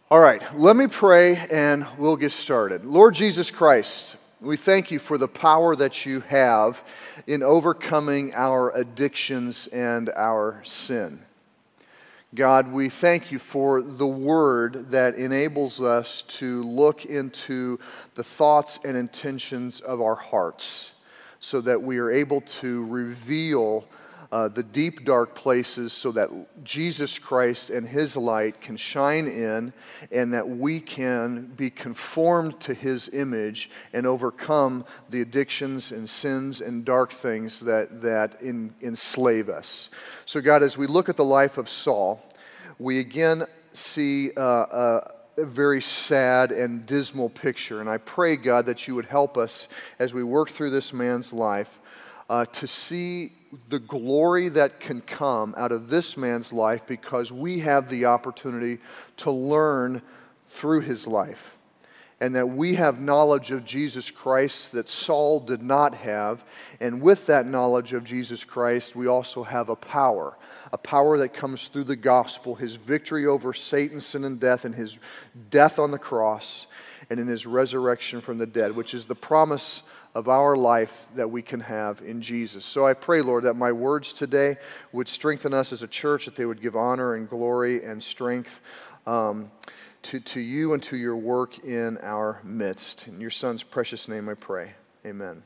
All right, let me pray and we'll get started. Lord Jesus Christ, we thank you for the power that you have in overcoming our addictions and our sin. God, we thank you for the word that enables us to look into the thoughts and intentions of our hearts so that we are able to reveal the deep, dark places so that Jesus Christ and His light can shine in and that we can be conformed to His image and overcome the addictions and sins and dark things that enslave us. So God, as we look at the life of Saul, we again see a very sad and dismal picture. And I pray, God, that you would help us as we work through this man's life to see the glory that can come out of this man's life because we have the opportunity to learn through his life. And that we have knowledge of Jesus Christ that Saul did not have. And with that knowledge of Jesus Christ, we also have a power that comes through the gospel, his victory over Satan, sin, and death, and his death on the cross, and in his resurrection from the dead, which is the promise of our life that we can have in Jesus. So I pray, Lord, that my words today would strengthen us as a church, that they would give honor and glory and strength to you and to your work in our midst. In your Son's precious name I pray. Amen.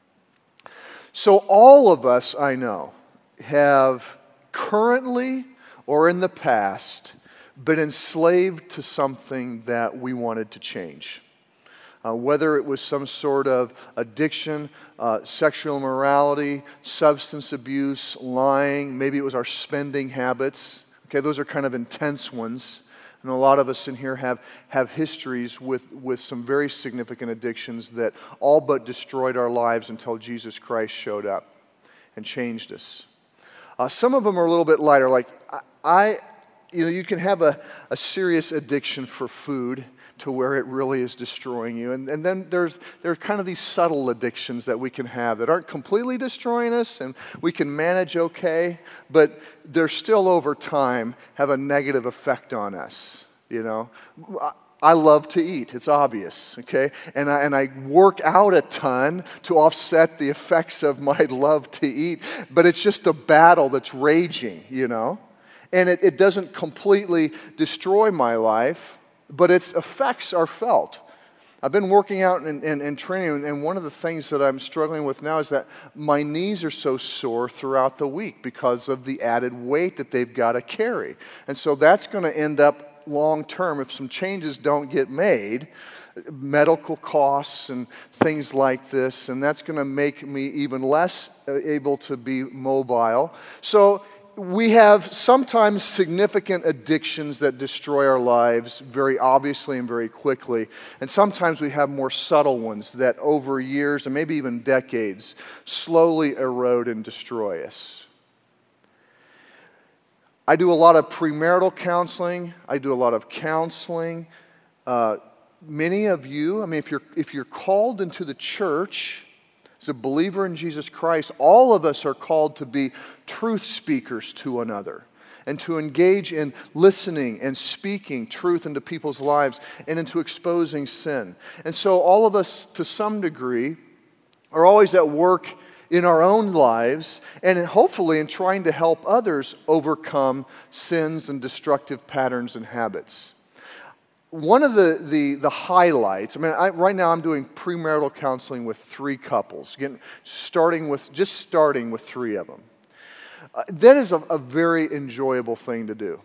So all of us, I know, have currently or in the past been enslaved to something that we wanted to change. Whether it was some sort of addiction, sexual immorality, substance abuse, lying, maybe it was our spending habits. Okay, those are kind of intense ones. And a lot of us in here have histories with some very significant addictions that all but destroyed our lives until Jesus Christ showed up and changed us. Some of them are a little bit lighter. Like you can have a serious addiction for food to where it really is destroying you. And then there are kind of these subtle addictions that we can have that aren't completely destroying us and we can manage okay, but they're still over time have a negative effect on us, you know. I love to eat, it's obvious, okay? And I work out a ton to offset the effects of my love to eat, but it's just a battle that's raging, you know. And it doesn't completely destroy my life, but its effects are felt. I've been working out and training, and one of the things that I'm struggling with now is that my knees are so sore throughout the week because of the added weight that they've got to carry. And so that's going to end up long term, if some changes don't get made, medical costs and things like this, and that's going to make me even less able to be mobile. So we have sometimes significant addictions that destroy our lives very obviously and very quickly. And sometimes we have more subtle ones that over years and maybe even decades slowly erode and destroy us. I do a lot of premarital counseling. I do a lot of counseling. Many of you, I mean, if you're called into the church as a believer in Jesus Christ, all of us are called to be truth speakers to another and to engage in listening and speaking truth into people's lives and into exposing sin. And so all of us, to some degree, are always at work in our own lives and hopefully in trying to help others overcome sins and destructive patterns and habits. One of the highlights, right now I'm doing premarital counseling with 3 couples, again, starting with 3 of them. That is a very enjoyable thing to do.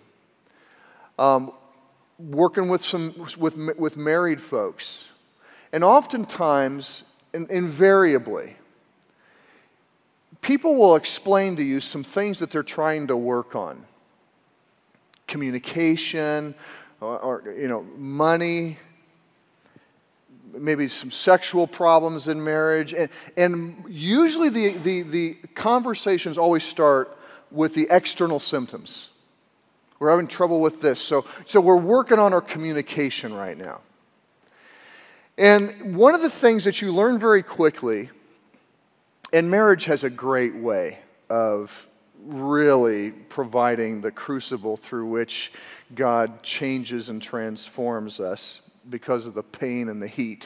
Working with married folks, and oftentimes, invariably, people will explain to you some things that they're trying to work on. Communication, or money, maybe some sexual problems in marriage. And usually the conversations always start with the external symptoms. We're having trouble with this. So we're working on our communication right now. And one of the things that you learn very quickly, and marriage has a great way of really providing the crucible through which God changes and transforms us because of the pain and the heat.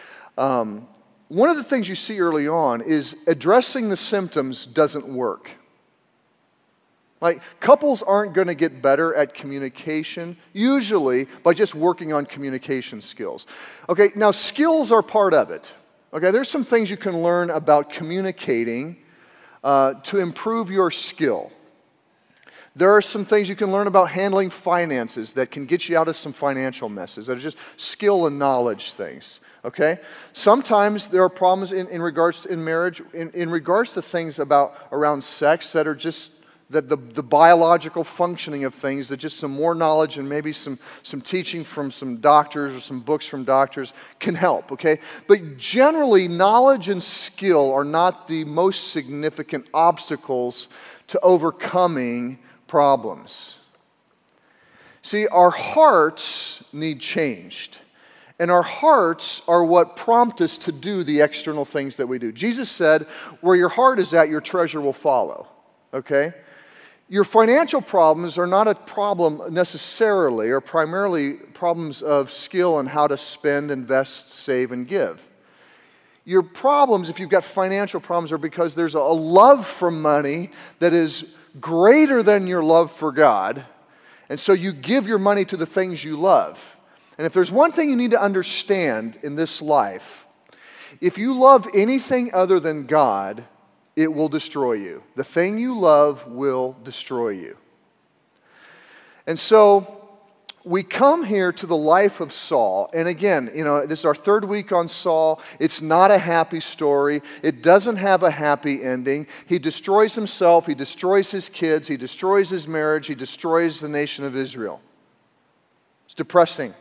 One of the things you see early on is addressing the symptoms doesn't work. Like, couples aren't going to get better at communication, usually by just working on communication skills. Okay, now skills are part of it. Okay, there's some things you can learn about communicating to improve your skill. There are some things you can learn about handling finances that can get you out of some financial messes, that are just skill and knowledge things. Okay? Sometimes there are problems in regards to in marriage, in regards to things around sex that are just the biological functioning of things, that just some more knowledge and maybe some teaching from some doctors or some books from doctors can help, okay? But generally, knowledge and skill are not the most significant obstacles to overcoming problems. See, our hearts need changed. And our hearts are what prompt us to do the external things that we do. Jesus said, where your heart is at, your treasure will follow, okay? Your financial problems are not a problem necessarily or primarily problems of skill and how to spend, invest, save, and give. Your problems, if you've got financial problems, are because there's a love for money that is greater than your love for God, and so you give your money to the things you love. And if there's one thing you need to understand in this life, if you love anything other than God, it will destroy you. The thing you love will destroy you. And so we come here to the life of Saul. And again, this is our third week on Saul. It's not a happy story. It doesn't have a happy ending. He destroys himself. He destroys his kids. He destroys his marriage. He destroys the nation of Israel. It's depressing.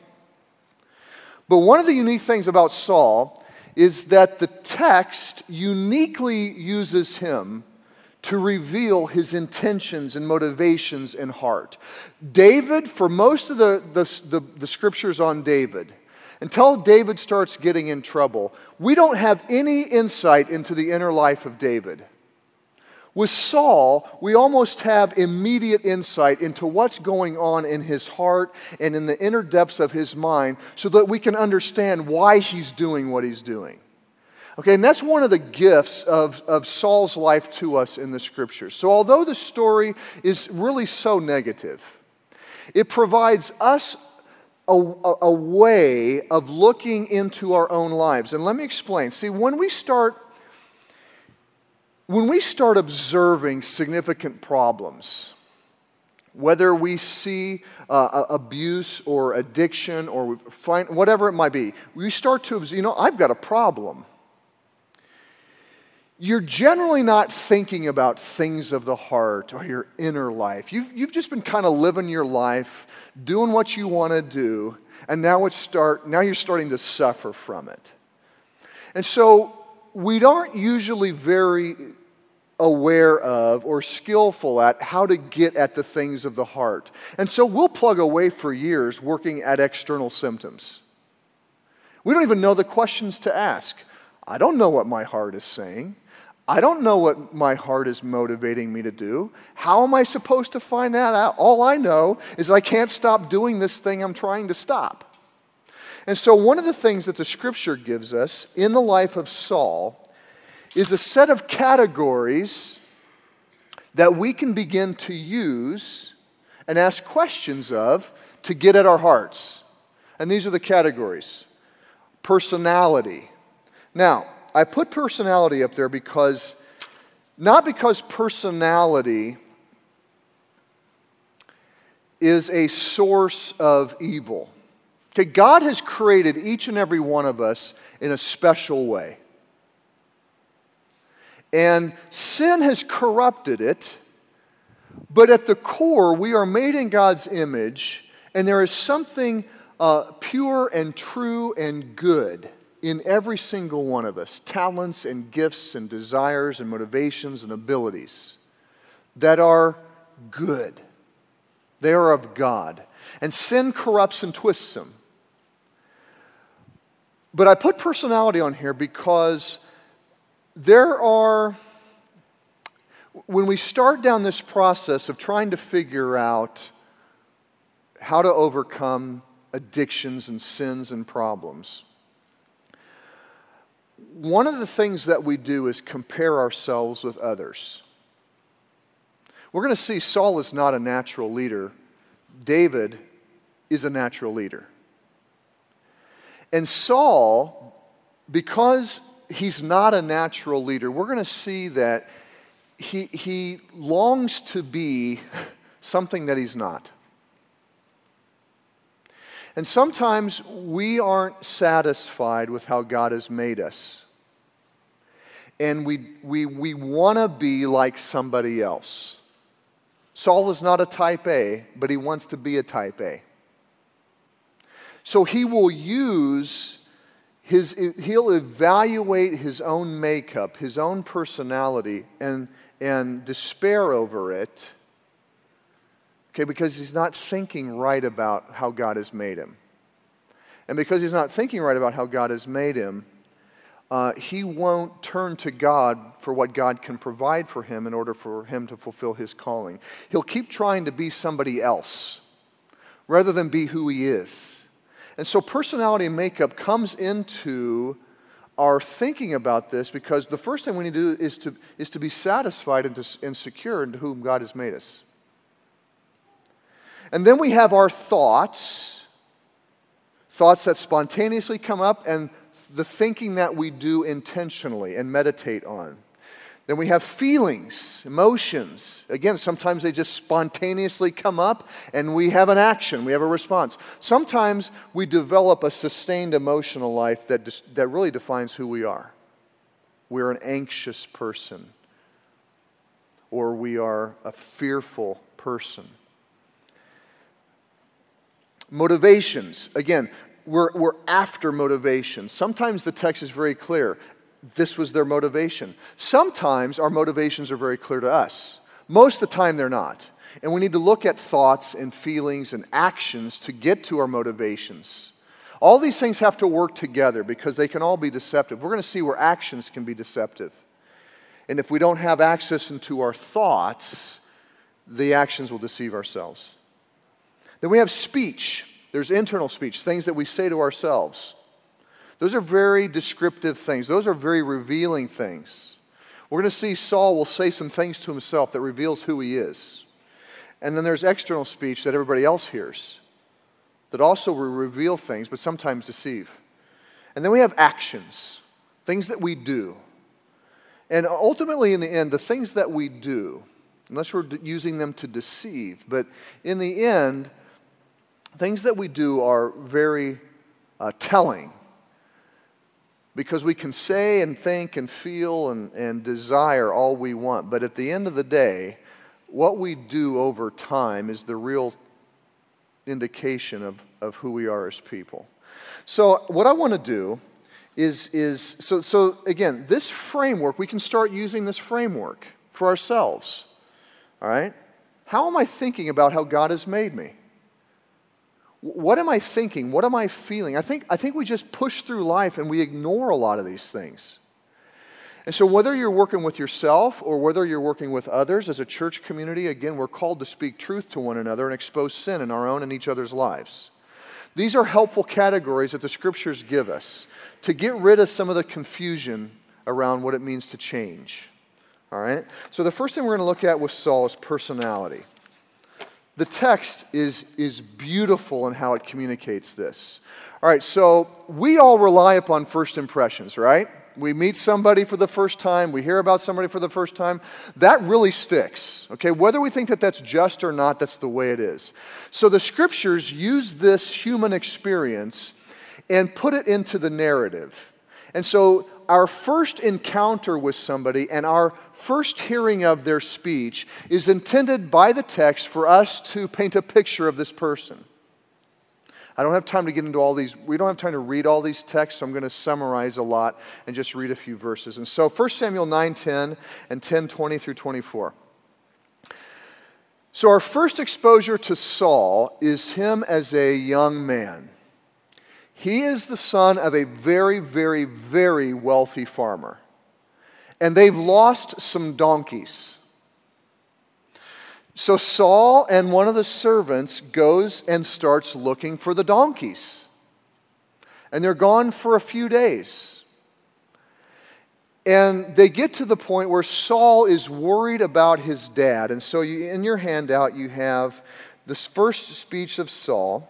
But one of the unique things about Saul is that the text uniquely uses him to reveal his intentions and motivations and heart. David, for most of the scriptures on David, until David starts getting in trouble, we don't have any insight into the inner life of David. With Saul, we almost have immediate insight into what's going on in his heart and in the inner depths of his mind so that we can understand why he's doing what he's doing. Okay, and that's one of the gifts of Saul's life to us in the Scriptures. So although the story is really so negative, it provides us a way of looking into our own lives. And let me explain. See, when we start observing significant problems, whether we see abuse or addiction or find whatever it might be, we start to observe, I've got a problem. You're generally not thinking about things of the heart or your inner life. You've just been kind of living your life, doing what you want to do, and now you're starting to suffer from it. And so we aren't usually very aware of or skillful at how to get at the things of the heart. And so we'll plug away for years working at external symptoms. We don't even know the questions to ask. I don't know what my heart is saying. I don't know what my heart is motivating me to do. How am I supposed to find that out? All I know is that I can't stop doing this thing I'm trying to stop. And so one of the things that the Scripture gives us in the life of Saul is a set of categories that we can begin to use and ask questions of to get at our hearts. And these are the categories. Personality. Now, I put personality up there not because personality is a source of evil. Okay, God has created each and every one of us in a special way. And sin has corrupted it, but at the core, we are made in God's image, and there is something pure and true and good in every single one of us, talents and gifts and desires and motivations and abilities that are good. They are of God. And sin corrupts and twists them. But I put personality on here because when we start down this process of trying to figure out how to overcome addictions and sins and problems, one of the things that we do is compare ourselves with others. We're going to see Saul is not a natural leader. David is a natural leader. And Saul, because he's not a natural leader, we're going to see that he longs to be something that he's not. And sometimes we aren't satisfied with how God has made us. And we want to be like somebody else. Saul is not a type A, but he wants to be a type A. So he will he'll evaluate his own makeup, his own personality, and despair over it. Okay, because he's not thinking right about how God has made him. And because he's not thinking right about how God has made him, he won't turn to God for what God can provide for him in order for him to fulfill his calling. He'll keep trying to be somebody else rather than be who he is. And so personality and makeup comes into our thinking about this, because the first thing we need to do is to be satisfied and secure in whom God has made us. And then we have our thoughts that spontaneously come up, and the thinking that we do intentionally and meditate on. Then we have feelings, emotions. Again, sometimes they just spontaneously come up and we have an action, we have a response. Sometimes we develop a sustained emotional life that really defines who we are. We're an anxious person, or we are a fearful person. Motivations. Again, we're after motivation. Sometimes the text is very clear. This was their motivation. Sometimes our motivations are very clear to us. Most of the time they're not. And we need to look at thoughts and feelings and actions to get to our motivations. All these things have to work together because they can all be deceptive. We're going to see where actions can be deceptive. And if we don't have access into our thoughts, the actions will deceive ourselves. Then we have speech. There's internal speech, things that we say to ourselves. Those are very descriptive things. Those are very revealing things. We're going to see Saul will say some things to himself that reveals who he is. And then there's external speech that everybody else hears that also will reveal things, but sometimes deceive. And then we have actions, things that we do. And ultimately, in the end, the things that we do, unless we're using them to deceive, but in the end, things that we do are very telling. Because we can say and think and feel and desire all we want. But at the end of the day, what we do over time is the real indication of who we are as people. So what I want to do is so again, this framework, we can start using this framework for ourselves. All right? How am I thinking about how God has made me? What am I thinking? What am I feeling? I think we just push through life and we ignore a lot of these things. And so whether you're working with yourself or whether you're working with others as a church community, again, we're called to speak truth to one another and expose sin in our own and each other's lives. These are helpful categories that the Scriptures give us to get rid of some of the confusion around what it means to change. All right? So the first thing we're going to look at with Saul is personality. The text is beautiful in how it communicates this. All right, so we all rely upon first impressions, right? We meet somebody for the first time. We hear about somebody for the first time. That really sticks, okay? Whether we think that that's just or not, that's the way it is. So the Scriptures use this human experience and put it into the narrative. And so our first encounter with somebody and our first hearing of their speech is intended by the text for us to paint a picture of this person. I don't have time to get into all these. We don't have time to read all these texts, so I'm going to summarize a lot and just read a few verses. And so 1 Samuel 9:10 and 10:20 through 24. So our first exposure to Saul is him as a young man. He is the son of a very, very, very wealthy farmer. And they've lost some donkeys. So Saul and one of the servants goes and starts looking for the donkeys. And they're gone for a few days. And they get to the point where Saul is worried about his dad. And so in your handout you have this first speech of Saul.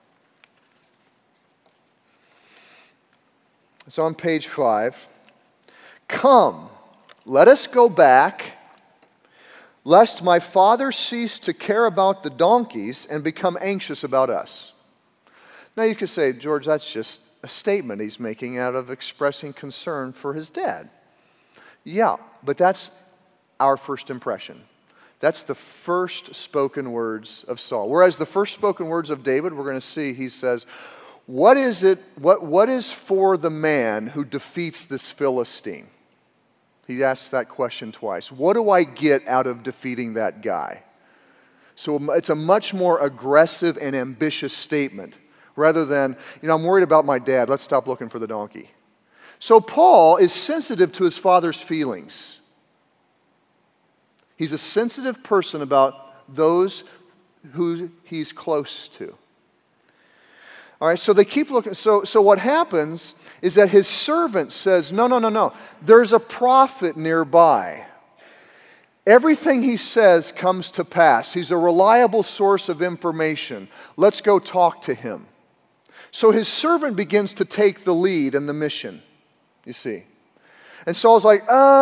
It's on page 5. Come, let us go back, lest my father cease to care about the donkeys and become anxious about us. Now you could say, George, that's just a statement he's making out of expressing concern for his dad. Yeah, but that's our first impression. That's the first spoken words of Saul. Whereas the first spoken words of David, we're going to see, he says, what is for the man who defeats this Philistine? He asks that question twice. What do I get out of defeating that guy? So it's a much more aggressive and ambitious statement rather than, I'm worried about my dad. Let's stop looking for the donkey. So Paul is sensitive to his father's feelings. He's a sensitive person about those who he's close to. All right, so they keep looking. So what happens is that his servant says, no. There's a prophet nearby. Everything he says comes to pass. He's a reliable source of information. Let's go talk to him. So his servant begins to take the lead in the mission, you see. And Saul's like,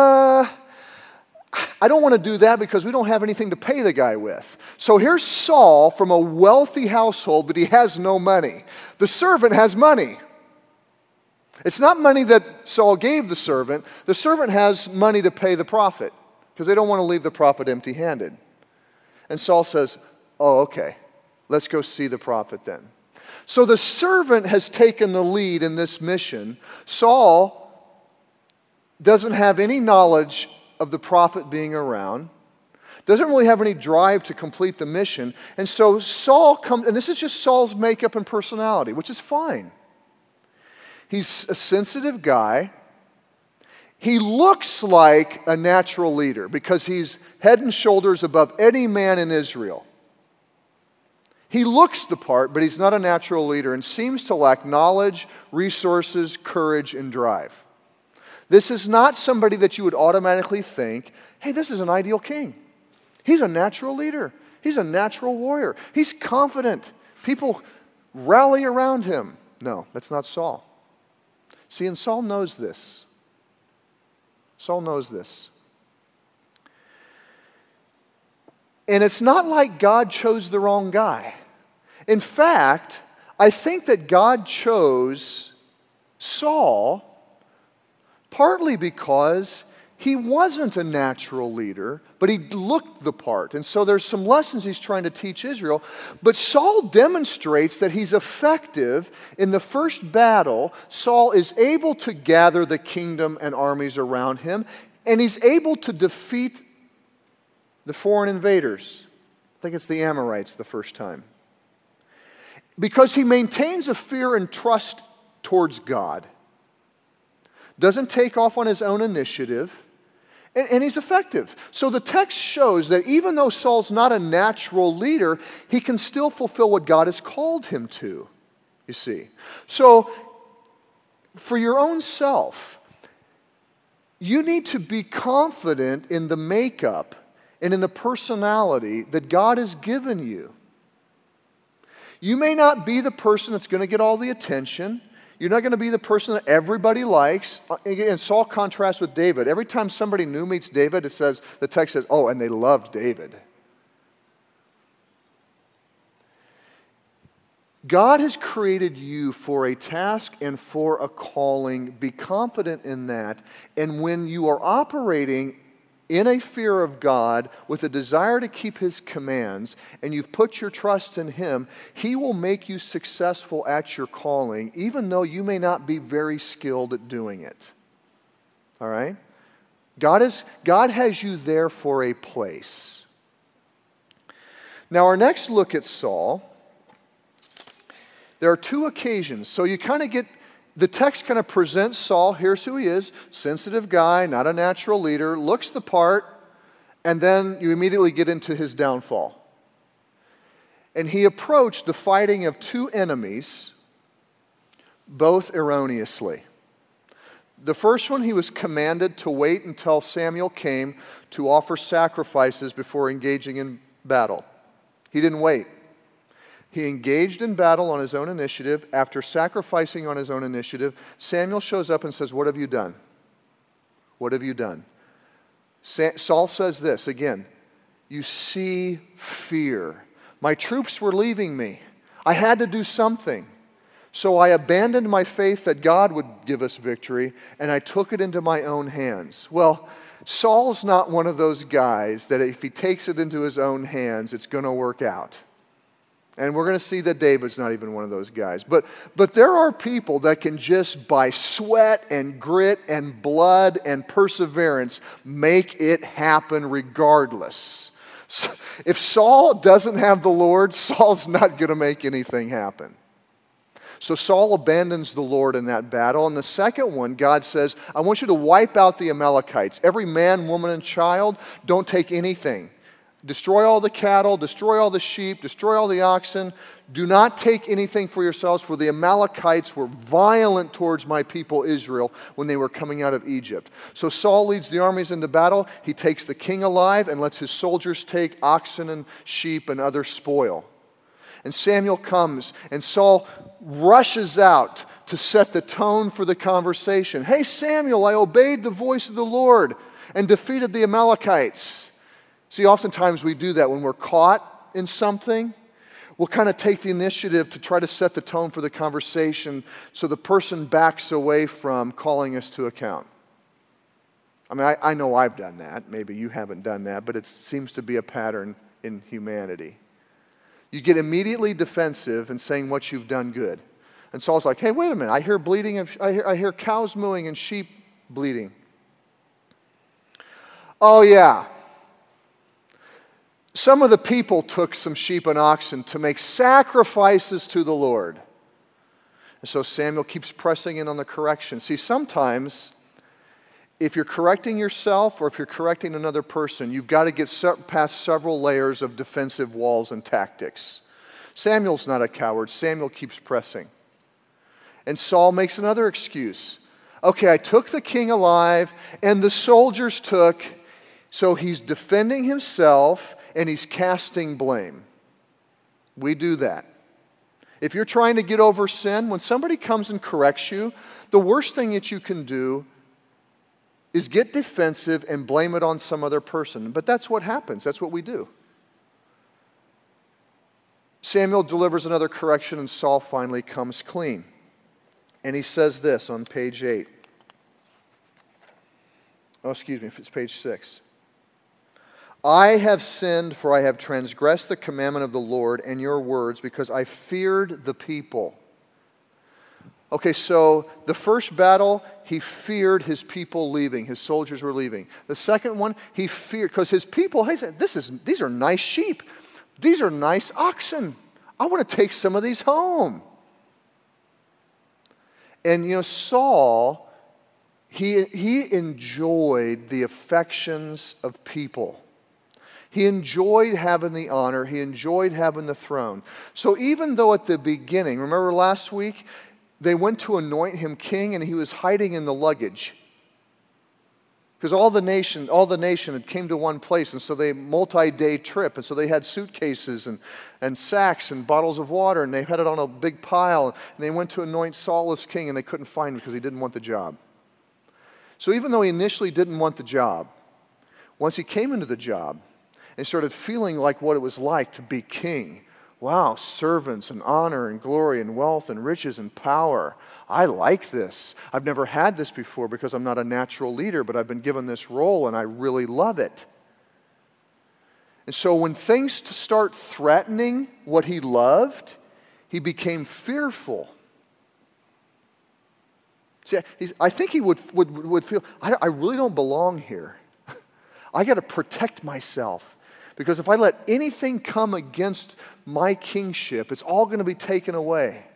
I don't want to do that because we don't have anything to pay the guy with. So here's Saul from a wealthy household, but he has no money. The servant has money. It's not money that Saul gave the servant. The servant has money to pay the prophet because they don't want to leave the prophet empty-handed. And Saul says, oh, okay, let's go see the prophet then. So the servant has taken the lead in this mission. Saul doesn't have any knowledge of the prophet being around, doesn't really have any drive to complete the mission. And so Saul comes, and this is just Saul's makeup and personality, which is fine. He's a sensitive guy. He looks like a natural leader because he's head and shoulders above any man in Israel. He looks the part, but he's not a natural leader and seems to lack knowledge, resources, courage, and drive. This is not somebody that you would automatically think, hey, this is an ideal king. He's a natural leader. He's a natural warrior. He's confident. People rally around him. No, that's not Saul. See, and Saul knows this. Saul knows this. And it's not like God chose the wrong guy. In fact, I think that God chose Saul partly because he wasn't a natural leader, but he looked the part. And so there's some lessons he's trying to teach Israel. But Saul demonstrates that he's effective. In the first battle, Saul is able to gather the kingdom and armies around him, and he's able to defeat the foreign invaders. I think it's the Amorites the first time. Because he maintains a fear and trust towards God. Doesn't take off on his own initiative, and he's effective. So the text shows that even though Saul's not a natural leader, he can still fulfill what God has called him to, you see. So for your own self, you need to be confident in the makeup and in the personality that God has given you. You may not be the person that's going to get all the attention. You're not going to be the person that everybody likes. And Saul contrasts with David. Every time somebody new meets David, the text says, oh, and they loved David. God has created you for a task and for a calling. Be confident in that. And when you are operating in a fear of God with a desire to keep His commands, and you've put your trust in Him, He will make you successful at your calling, even though you may not be very skilled at doing it. All right? God has you there for a place. Now, our next look at Saul, there are two occasions. So you kind of get, the text kind of presents Saul, here's who he is, sensitive guy, not a natural leader, looks the part, And then you immediately get into his downfall. And he approached the fighting of two enemies, both erroneously. The first one, he was commanded to wait until Samuel came to offer sacrifices before engaging in battle. He didn't wait. He engaged in battle on his own initiative. After sacrificing on his own initiative, Samuel shows up and says, "What have you done? What have you done?" Saul says this again, "You see fear. My troops were leaving me. I had to do something. So I abandoned my faith that God would give us victory, and I took it into my own hands." Well, Saul's not one of those guys that if he takes it into his own hands, it's going to work out. And we're going to see that David's not even one of those guys. But there are people that can just by sweat and grit and blood and perseverance make it happen regardless. So if Saul doesn't have the Lord, Saul's not going to make anything happen. So Saul abandons the Lord in that battle. And the second one, God says, "I want you to wipe out the Amalekites. Every man, woman, and child, don't take anything. Destroy all the cattle, destroy all the sheep, destroy all the oxen. Do not take anything for yourselves, for the Amalekites were violent towards my people Israel when they were coming out of Egypt." So Saul leads the armies into battle. He takes the king alive and lets his soldiers take oxen and sheep and other spoil. And Samuel comes, and Saul rushes out to set the tone for the conversation. "Hey, Samuel, I obeyed the voice of the Lord and defeated the Amalekites." See, oftentimes we do that when we're caught in something. We'll kind of take the initiative to try to set the tone for the conversation so the person backs away from calling us to account. I mean, I know I've done that. Maybe you haven't done that, but it seems to be a pattern in humanity. You get immediately defensive in saying what you've done good. And Saul's like, "Hey, wait a minute. I hear bleating I hear cows mooing and sheep bleating." "Oh, yeah. Some of the people took some sheep and oxen to make sacrifices to the Lord." And so Samuel keeps pressing in on the correction. See, sometimes if you're correcting yourself or if you're correcting another person, you've got to get past several layers of defensive walls and tactics. Samuel's not a coward. Samuel keeps pressing. And Saul makes another excuse. "Okay, I took the king alive and the soldiers took," so he's defending himself and he's casting blame. We do that. If you're trying to get over sin, when somebody comes and corrects you, the worst thing that you can do is get defensive and blame it on some other person. But that's what happens. That's what we do. Samuel delivers another correction and Saul finally comes clean. And he says this on page 8. Oh, excuse me, it's page 6. "I have sinned, for I have transgressed the commandment of the Lord and your words, because I feared the people." Okay, so the first battle, he feared his people leaving. His soldiers were leaving. The second one, he feared, because his people, he said, these are nice sheep. These are nice oxen. I want to take some of these home. And you know, Saul, he enjoyed the affections of people. He enjoyed having the honor. He enjoyed having the throne. So even though at the beginning, remember last week, they went to anoint him king and he was hiding in the luggage. Because all the nation had came to one place, and so they multi-day trip, and so they had suitcases and sacks and bottles of water, and they had it on a big pile, and they went to anoint Saul as king, and they couldn't find him because he didn't want the job. So even though he initially didn't want the job, once he came into the job, and started feeling like what it was like to be king. Wow, servants and honor and glory and wealth and riches and power. I like this. I've never had this before because I'm not a natural leader, but I've been given this role and I really love it. And so when things start threatening what he loved, he became fearful. See, I think he would feel, I really don't belong here. I got to protect myself. Because if I let anything come against my kingship, it's all going to be taken away.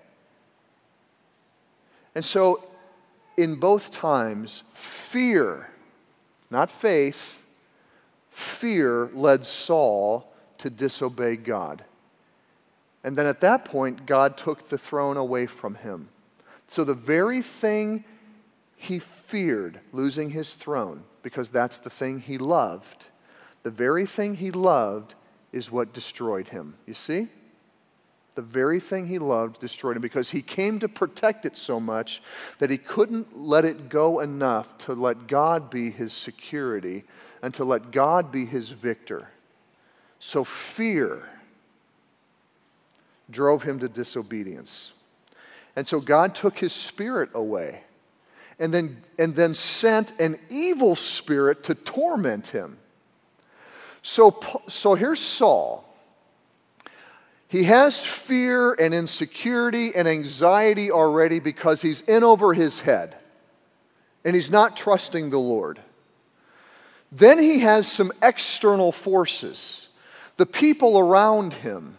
And so, in both times, fear, not faith, fear led Saul to disobey God. And then at that point, God took the throne away from him. So the very thing he feared, losing his throne, because that's the thing he loved, the very thing he loved is what destroyed him. You see? The very thing he loved destroyed him because he came to protect it so much that he couldn't let it go enough to let God be his security and to let God be his victor. So fear drove him to disobedience. And so God took his spirit away and then sent an evil spirit to torment him. So here's Saul. He has fear and insecurity and anxiety already because he's in over his head and he's not trusting the Lord. Then he has some external forces, the people around him.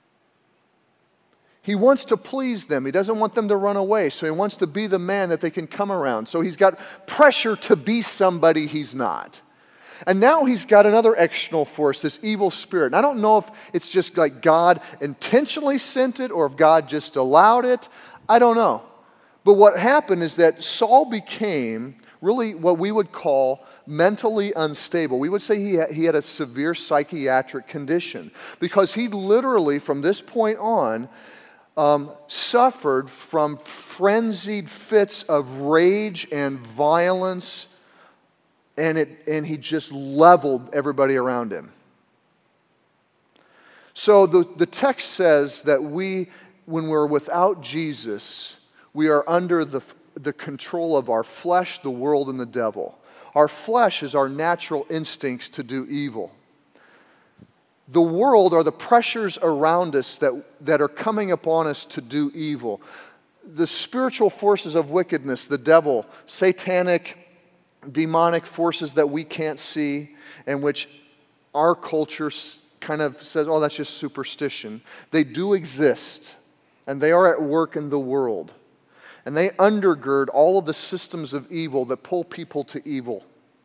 He wants to please them. He doesn't want them to run away, so he wants to be the man that they can come around. So he's got pressure to be somebody he's not. And now he's got another external force, this evil spirit. And I don't know if it's just like God intentionally sent it or if God just allowed it. I don't know. But what happened is that Saul became really what we would call mentally unstable. We would say he had a severe psychiatric condition because he literally, from this point on, suffered from frenzied fits of rage and violence, and he just leveled everybody around him. So the text says that when we're without Jesus, we are under the control of our flesh, the world, and the devil. Our flesh is our natural instincts to do evil. The world are the pressures around us that are coming upon us to do evil. The spiritual forces of wickedness, the devil, satanic, demonic forces that we can't see, and which our culture kind of says, oh, that's just superstition. They do exist, and they are at work in the world. And they undergird all of the systems of evil that pull people to evil.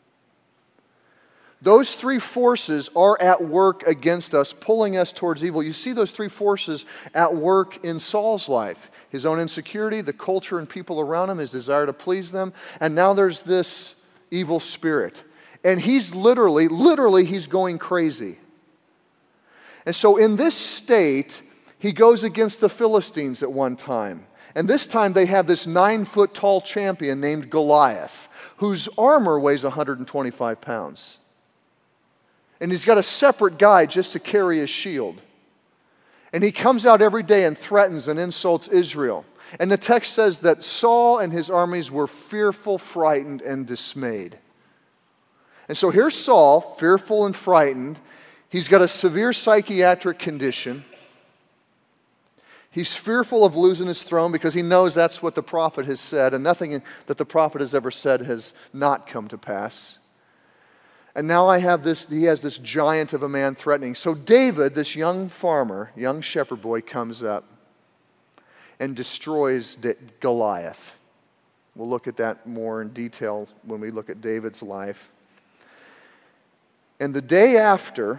Those three forces are at work against us, pulling us towards evil. You see those three forces at work in Saul's life. His own insecurity, the culture and people around him, his desire to please them. And now there's this evil spirit. And he's literally he's going crazy. And so in this state, he goes against the Philistines at one time. And this time they have this 9-foot-tall champion named Goliath, whose armor weighs 125 pounds. And he's got a separate guy just to carry his shield. And he comes out every day and threatens and insults Israel. And the text says that Saul and his armies were fearful, frightened, and dismayed. And so here's Saul, fearful and frightened. He's got a severe psychiatric condition. He's fearful of losing his throne because he knows that's what the prophet has said, and nothing that the prophet has ever said has not come to pass. And now he has this giant of a man threatening. So David, this young farmer, young shepherd boy, comes up and destroys Goliath. We'll look at that more in detail when we look at David's life. And the day after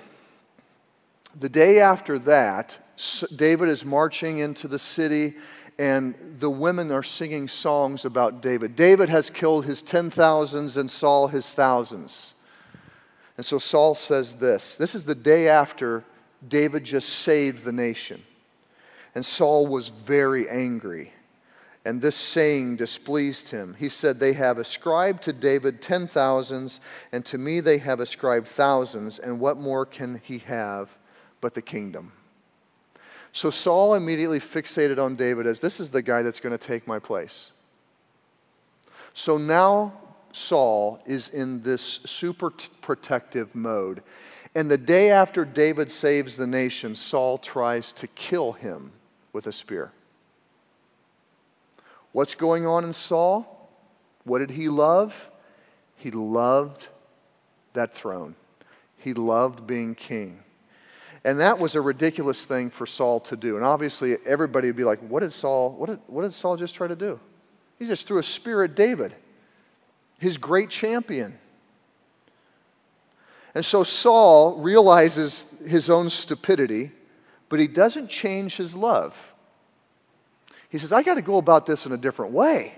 that, David is marching into the city, and the women are singing songs about David. David has killed his 10,000s and Saul his thousands. And so Saul says this. This is the day after David just saved the nation. And Saul was very angry. And this saying displeased him. He said, they have ascribed to David 10,000s, and to me they have ascribed thousands, and what more can he have but the kingdom? So Saul immediately fixated on David as, this is the guy that's going to take my place. So now Saul is in this super protective mode. And the day after David saves the nation, Saul tries to kill him with a spear. What's going on in Saul? What did he love? He loved that throne. He loved being king. And that was a ridiculous thing for Saul to do. And obviously everybody would be like, what did Saul just try to do? He just threw a spear at David, his great champion. And so Saul realizes his own stupidity, but he doesn't change his love. He says, I got to go about this in a different way.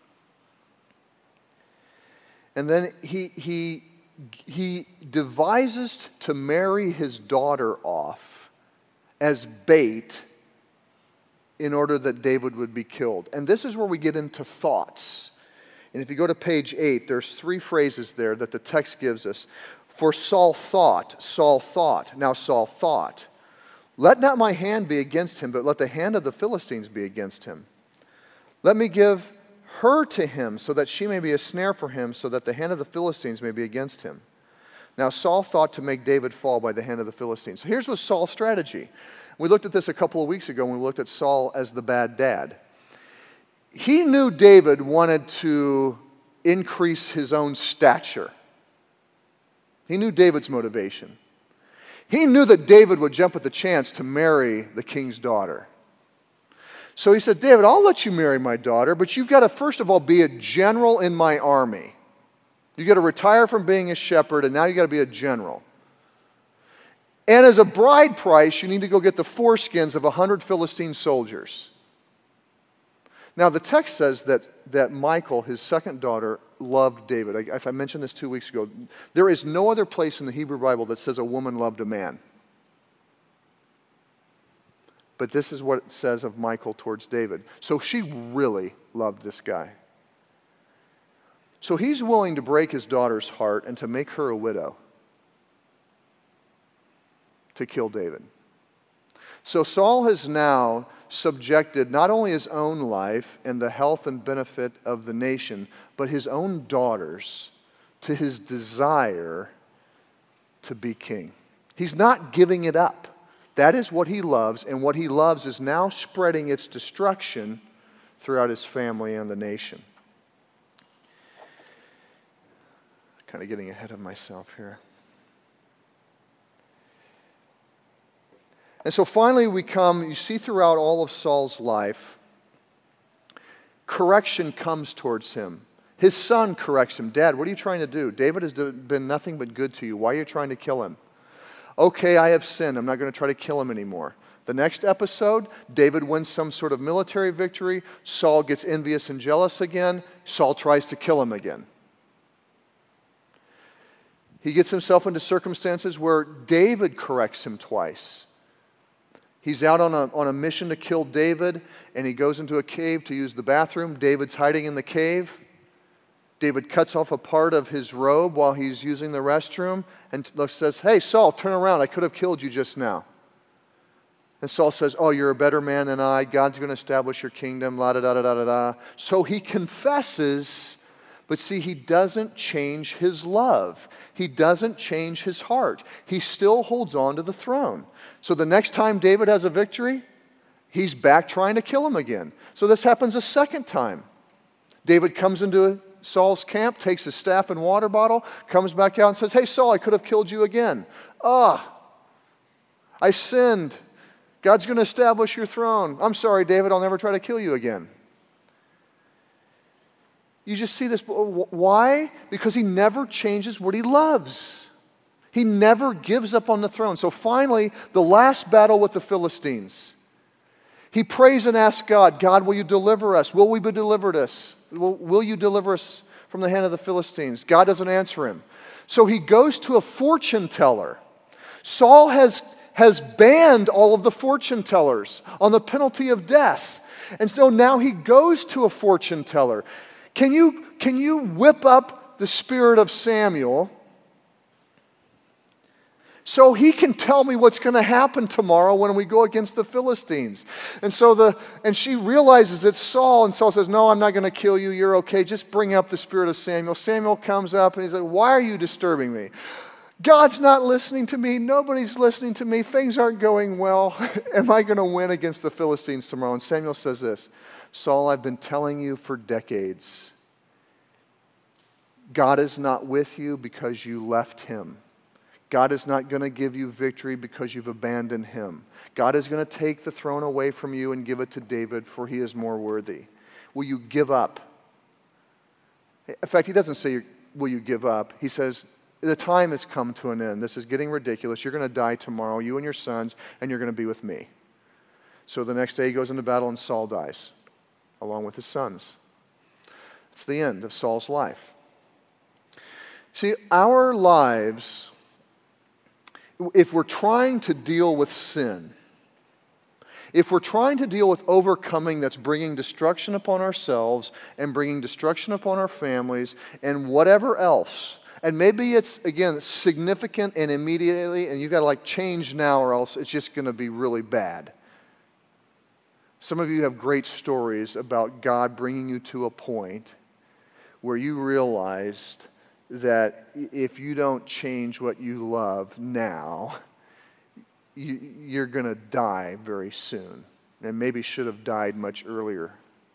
And then he devises to marry his daughter off as bait in order that David would be killed. And this is where we get into thoughts. And if you go to page 8, there's 3 phrases there that the text gives us. For Saul thought. Now Saul thought, let not my hand be against him, but let the hand of the Philistines be against him. Let me give her to him so that she may be a snare for him, so that the hand of the Philistines may be against him. Now Saul thought to make David fall by the hand of the Philistines. So here's what Saul's strategy. We looked at this a couple of weeks ago when we looked at Saul as the bad dad. He knew David wanted to increase his own stature. He knew David's motivation. He knew that David would jump at the chance to marry the king's daughter. So he said, David, I'll let you marry my daughter, but you've got to first of all be a general in my army. You've got to retire from being a shepherd, and now you've got to be a general. And as a bride price, you need to go get the foreskins of 100 Philistine soldiers. Now, the text says that Michal, his second daughter, loved David. I mentioned this 2 weeks ago. There is no other place in the Hebrew Bible that says a woman loved a man. But this is what it says of Michal towards David. So she really loved this guy. So he's willing to break his daughter's heart and to make her a widow to kill David. So Saul has now subjected not only his own life and the health and benefit of the nation, but his own daughters to his desire to be king. He's not giving it up. That is what he loves, and what he loves is now spreading its destruction throughout his family and the nation. Kind of getting ahead of myself here. And so finally you see throughout all of Saul's life, correction comes towards him. His son corrects him. Dad, what are you trying to do? David has been nothing but good to you. Why are you trying to kill him? Okay, I have sinned. I'm not going to try to kill him anymore. The next episode, David wins some sort of military victory. Saul gets envious and jealous again. Saul tries to kill him again. He gets himself into circumstances where David corrects him twice. He's out on a mission to kill David, and he goes into a cave to use the bathroom. David's hiding in the cave. David cuts off a part of his robe while he's using the restroom and says, hey, Saul, turn around. I could have killed you just now. And Saul says, oh, you're a better man than I. God's going to establish your kingdom, la-da-da-da-da-da. So he confesses, but see, he doesn't change his love. He doesn't change his heart. He still holds on to the throne. So the next time David has a victory, he's back trying to kill him again. So this happens a second time. David comes into Saul's camp, takes his staff and water bottle, comes back out and says, hey, Saul, I could have killed you again. I sinned. God's going to establish your throne. I'm sorry, David, I'll never try to kill you again. You just see this. Why? Because he never changes what he loves. He never gives up on the throne. So finally, the last battle with the Philistines. He prays and asks God, God, will you deliver us? Will we be delivered us? Will you deliver us from the hand of the Philistines? God doesn't answer him. So he goes to a fortune teller. Saul has banned all of the fortune tellers on the penalty of death. And so now he goes to a fortune teller. Can you whip up the spirit of Samuel so he can tell me what's going to happen tomorrow when we go against the Philistines? And she realizes it's Saul, and Saul says, no, I'm not going to kill you. You're okay. Just bring up the spirit of Samuel. Samuel comes up, and he's like, why are you disturbing me? God's not listening to me. Nobody's listening to me. Things aren't going well. Am I going to win against the Philistines tomorrow? And Samuel says this, Saul, I've been telling you for decades, God is not with you because you left him. God is not going to give you victory because you've abandoned him. God is going to take the throne away from you and give it to David, for he is more worthy. Will you give up? In fact, he doesn't say, will you give up? He says, the time has come to an end. This is getting ridiculous. You're going to die tomorrow, you and your sons, and you're going to be with me. So the next day he goes into battle and Saul dies, along with his sons. It's the end of Saul's life. See, our lives, if we're trying to deal with sin, if we're trying to deal with overcoming that's bringing destruction upon ourselves and bringing destruction upon our families and whatever else, and maybe it's, again, significant and immediately, and you've got to change now or else it's just going to be really bad. Some of you have great stories about God bringing you to a point where you realized that if you don't change what you love now, you're going to die very soon, and maybe should have died much earlier.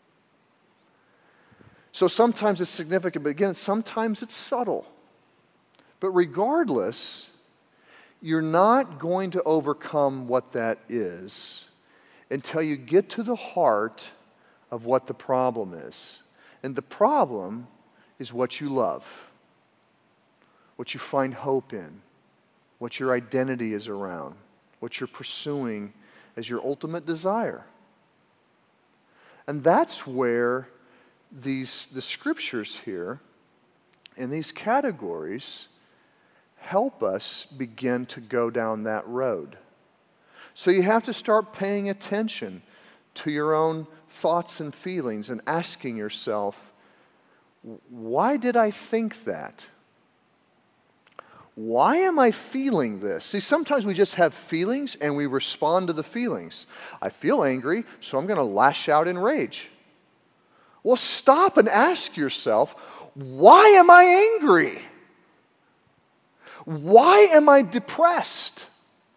So sometimes it's significant, but again, sometimes it's subtle. But regardless, you're not going to overcome what that is until you get to the heart of what the problem is. And the problem is what you love, what you find hope in, what your identity is around, what you're pursuing as your ultimate desire. And that's where the scriptures here in these categories help us begin to go down that road. So you have to start paying attention to your own thoughts and feelings and asking yourself, why did I think that? Why am I feeling this? See, sometimes we just have feelings and we respond to the feelings. I feel angry, so I'm going to lash out in rage. Well, stop and ask yourself, why am I angry? Why am I depressed?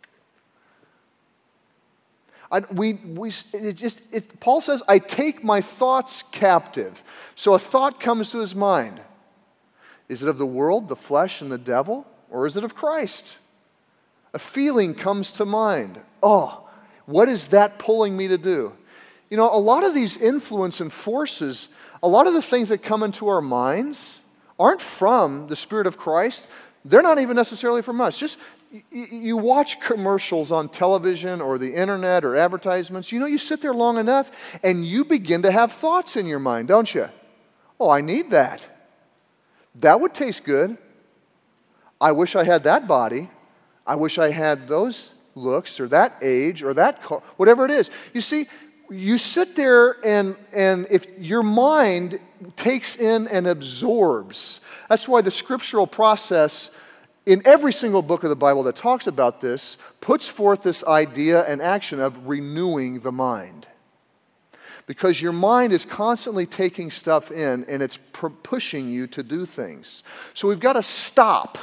Paul says, I take my thoughts captive. So a thought comes to his mind. Is it of the world, the flesh, and the devil? Or is it of Christ? A feeling comes to mind. Oh, what is that pulling me to do? You know, a lot of these influence and forces, a lot of the things that come into our minds aren't from the Spirit of Christ. They're not even necessarily from us. Just you watch commercials on television or the internet or advertisements. You know, you sit there long enough and you begin to have thoughts in your mind, don't you? Oh, I need that. That would taste good. I wish I had that body. I wish I had those looks or that age or that car, whatever it is. You see, you sit there and if your mind takes in and absorbs. That's why the scriptural process in every single book of the Bible that talks about this puts forth this idea and action of renewing the mind. Because your mind is constantly taking stuff in and it's pushing you to do things. So we've got to stop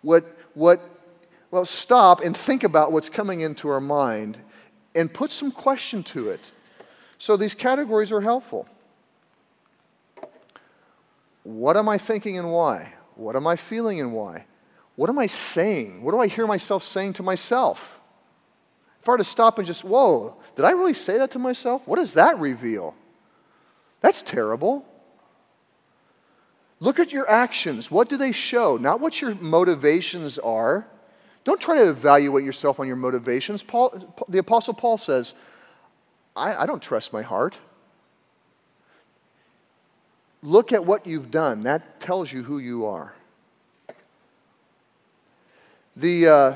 stop and think about what's coming into our mind and put some question to it. So these categories are helpful. What am I thinking and why? What am I feeling and why? What am I saying? What do I hear myself saying to myself? If I were to stop and just, whoa, did I really say that to myself? What does that reveal? That's terrible. Look at your actions. What do they show? Not what your motivations are. Don't try to evaluate yourself on your motivations. The Apostle Paul says, I don't trust my heart. Look at what you've done. That tells you who you are. The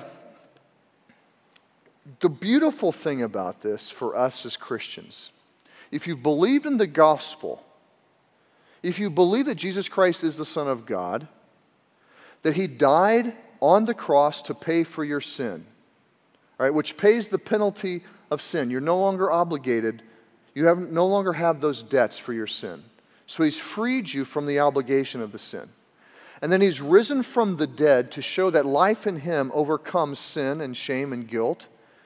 beautiful thing about this for us as Christians, if you've believed in the gospel, if you believe that Jesus Christ is the Son of God, that He died on the cross to pay for your sin, all right, which pays the penalty of sin. You're no longer obligated. You no longer have those debts for your sin. So He's freed you from the obligation of the sin. And then He's risen from the dead to show that life in Him overcomes sin and shame and guilt.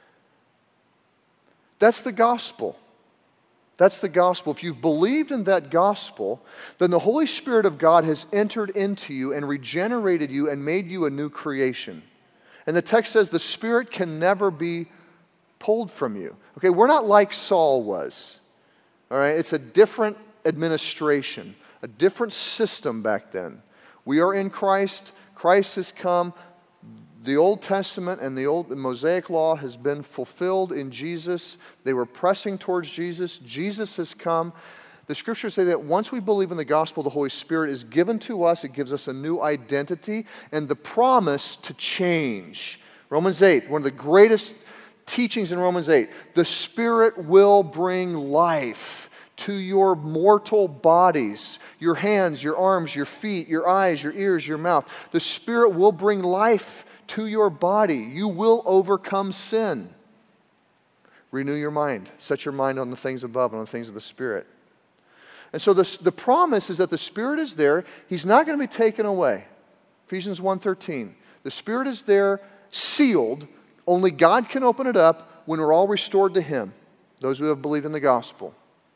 That's the gospel. That's the gospel. If you've believed in that gospel, then the Holy Spirit of God has entered into you and regenerated you and made you a new creation. And the text says the Spirit can never be pulled from you. Okay, we're not like Saul was. All right, it's a different administration, a different system back then. We are in Christ. Christ has come. The Old Testament and the Mosaic Law has been fulfilled in Jesus. They were pressing towards Jesus. Jesus has come. The Scriptures say that once we believe in the gospel, the Holy Spirit is given to us. It gives us a new identity and the promise to change. Romans 8, one of the greatest teachings in Romans 8. The Spirit will bring life to your mortal bodies, your hands, your arms, your feet, your eyes, your ears, your mouth. The Spirit will bring life to your body. You will overcome sin. Renew your mind. Set your mind on the things above and on the things of the Spirit. And so the promise is that the Spirit is there. He's not going to be taken away. Ephesians 1:13. The Spirit is there, sealed. Only God can open it up when we're all restored to Him, those who have believed in the gospel.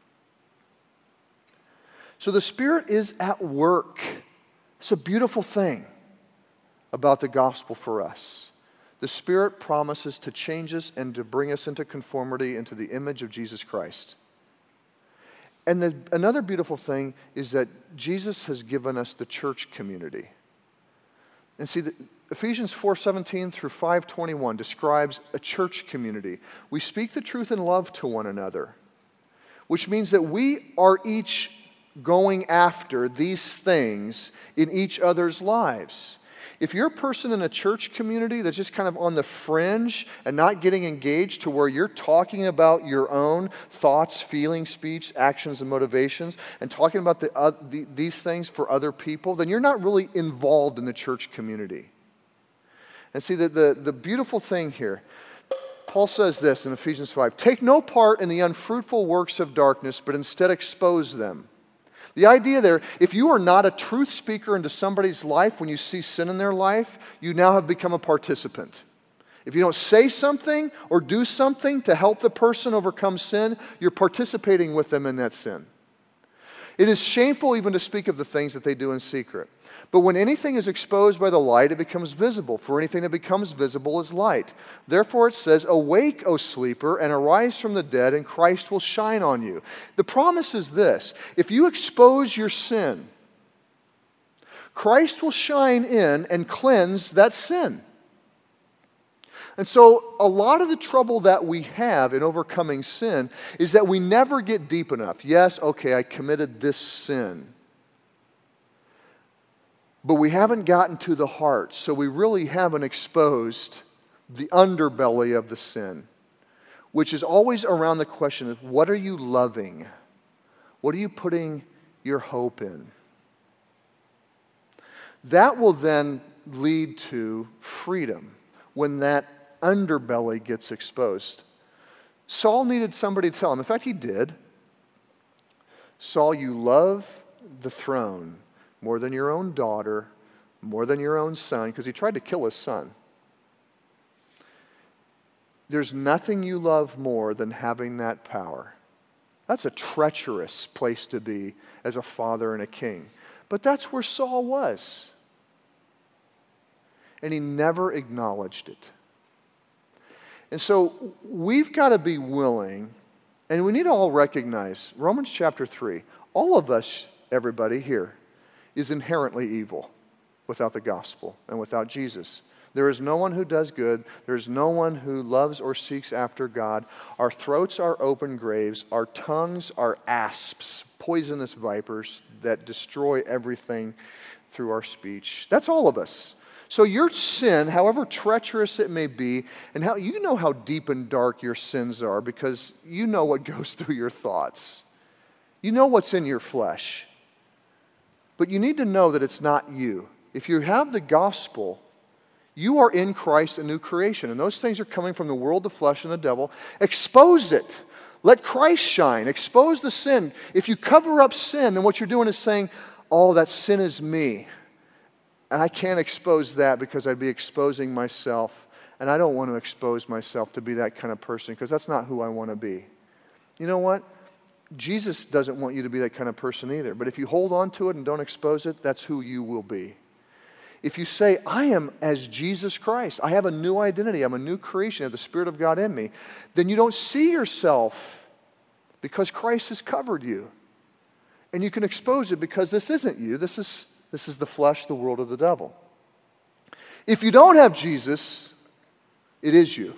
So the Spirit is at work. It's a beautiful thing about the gospel for us. The Spirit promises to change us and to bring us into conformity into the image of Jesus Christ. And another beautiful thing is that Jesus has given us the church community. And see, Ephesians 4:17 through 5:21 describes a church community. We speak the truth in love to one another, which means that we are each going after these things in each other's lives. If you're a person in a church community that's just kind of on the fringe and not getting engaged to where you're talking about your own thoughts, feelings, speech, actions, and motivations, and talking about these things for other people, then you're not really involved in the church community. And see, the beautiful thing here, Paul says this in Ephesians 5, take no part in the unfruitful works of darkness, but instead expose them. The idea there, if you are not a truth speaker into somebody's life when you see sin in their life, you now have become a participant. If you don't say something or do something to help the person overcome sin, you're participating with them in that sin. It is shameful even to speak of the things that they do in secret. But when anything is exposed by the light, it becomes visible. For anything that becomes visible is light. Therefore it says, awake, O sleeper, and arise from the dead, and Christ will shine on you. The promise is this: if you expose your sin, Christ will shine in and cleanse that sin. And so a lot of the trouble that we have in overcoming sin is that we never get deep enough. Yes, okay, I committed this sin. But we haven't gotten to the heart, so we really haven't exposed the underbelly of the sin, which is always around the question of what are you loving? What are you putting your hope in? That will then lead to freedom when that underbelly gets exposed. Saul needed somebody to tell him. In fact, he did. Saul, you love the throne more than your own daughter, more than your own son, because he tried to kill his son. There's nothing you love more than having that power. That's a treacherous place to be as a father and a king. But that's where Saul was. And he never acknowledged it. And so we've got to be willing, and we need to all recognize, Romans chapter 3, all of us, everybody here, is inherently evil without the gospel and without Jesus. There is no one who does good. There is no one who loves or seeks after God. Our throats are open graves. Our tongues are asps, poisonous vipers that destroy everything through our speech. That's all of us. So your sin, however treacherous it may be, and how you know how deep and dark your sins are because you know what goes through your thoughts. You know what's in your flesh. But you need to know that it's not you. If you have the gospel, you are in Christ, a new creation. And those things are coming from the world, the flesh, and the devil. Expose it. Let Christ shine. Expose the sin. If you cover up sin, then what you're doing is saying, oh, that sin is me. And I can't expose that because I'd be exposing myself. And I don't want to expose myself to be that kind of person because that's not who I want to be. You know what? Jesus doesn't want you to be that kind of person either. But if you hold on to it and don't expose it, that's who you will be. If you say, I am as Jesus Christ, I have a new identity, I'm a new creation, I have the Spirit of God in me, then you don't see yourself because Christ has covered you. And you can expose it because this isn't you, this is This is the flesh, the world of the devil. If you don't have Jesus, it is you.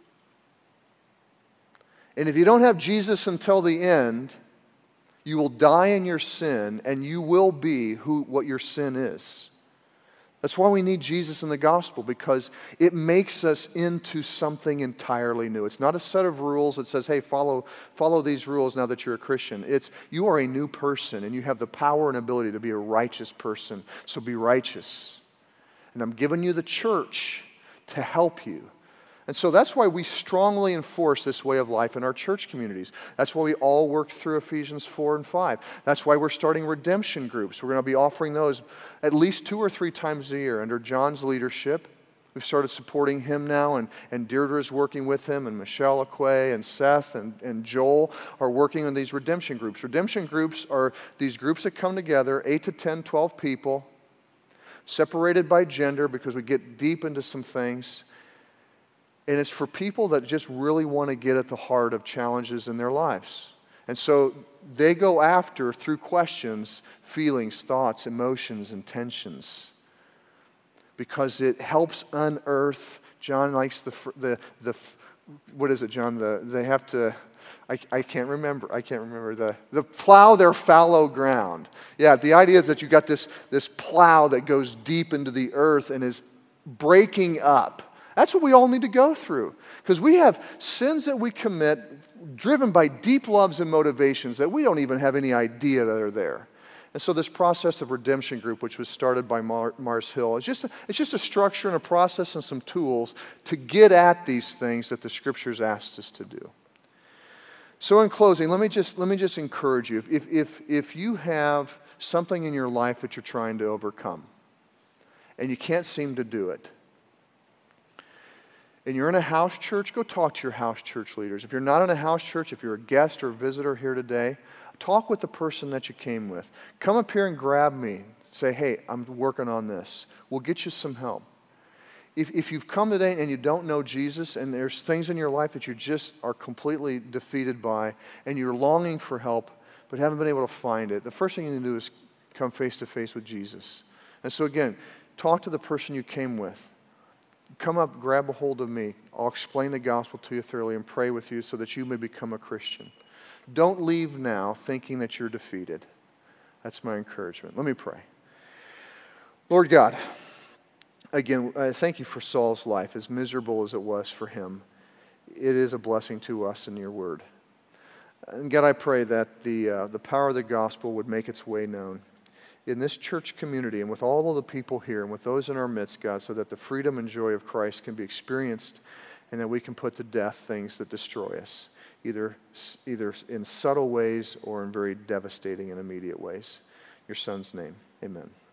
And if you don't have Jesus until the end, you will die in your sin, and you will be what your sin is. That's why we need Jesus in the gospel, because it makes us into something entirely new. It's not a set of rules that says, hey, follow these rules now that you're a Christian. It's you are a new person, and you have the power and ability to be a righteous person. So be righteous. And I'm giving you the church to help you. And so that's why we strongly enforce this way of life in our church communities. That's why we all work through Ephesians 4 and 5. That's why we're starting redemption groups. We're going to be offering those at least 2 or 3 times a year under John's leadership. We've started supporting him now, and Deirdre's working with him, and Michelle Aquay and Seth and Joel are working on these redemption groups. Redemption groups are these groups that come together, 8 to 10, 12 people, separated by gender because we get deep into some things. And it's for people that just really want to get at the heart of challenges in their lives. And so they go after, through questions, feelings, thoughts, emotions, and tensions. Because it helps unearth, John likes what is it, John? They have to, I can't remember, the plow their fallow ground. Yeah, the idea is that you've got this plow that goes deep into the earth and is breaking up. That's what we all need to go through, because we have sins that we commit driven by deep loves and motivations that we don't even have any idea that are there. And so this process of redemption group, which was started by Mars Hill, it's just a structure and a process and some tools to get at these things that the Scriptures asked us to do. So in closing, let me just encourage you. If you have something in your life that you're trying to overcome, and you can't seem to do it, and you're in a house church, go talk to your house church leaders. If you're not in a house church, if you're a guest or a visitor here today, talk with the person that you came with. Come up here and grab me. Say, hey, I'm working on this. We'll get you some help. If you've come today and you don't know Jesus, and there's things in your life that you just are completely defeated by, and you're longing for help but haven't been able to find it, the first thing you need to do is come face to face with Jesus. And so again, talk to the person you came with. Come up, grab a hold of me. I'll explain the gospel to you thoroughly and pray with you so that you may become a Christian. Don't leave now thinking that you're defeated. That's my encouragement. Let me pray. Lord God, again, I thank you for Saul's life, as miserable as it was for him. It is a blessing to us in your word. And God, I pray that the power of the gospel would make its way known in this church community and with all of the people here and with those in our midst, God, so that the freedom and joy of Christ can be experienced and that we can put to death things that destroy us, either in subtle ways or in very devastating and immediate ways. In your Son's name, amen.